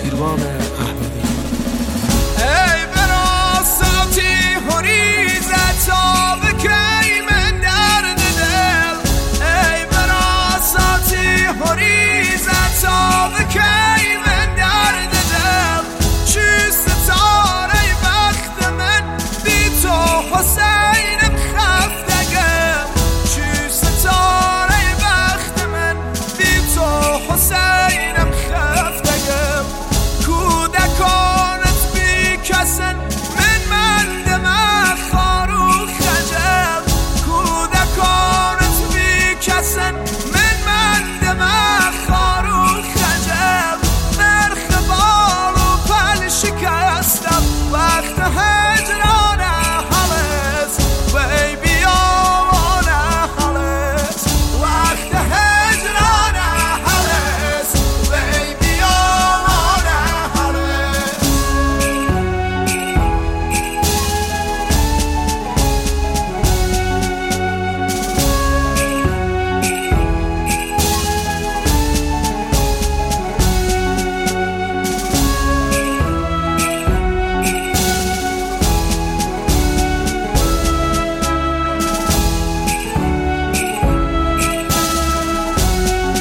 بازگیروان احمدی. ای براساتی هریزت آب کی من درد دل، ای براساتی هریزت آب کی من درد دل، چی ستاره وقت من بی تو حسینم خفتگم، چی ستاره وقت من بی تو حسینم خفتگم، کودکانت بی کسن من مندم خارو خجل، کودکانت بی کسن من مندم خارو خجل، نرخ بال و پل شکستم وقت هجران حالت، وی بیامان حالت وقت هجران حالت، وی بیامان حالت.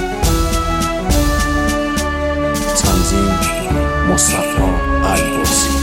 تنظیم مصطفی البرزی.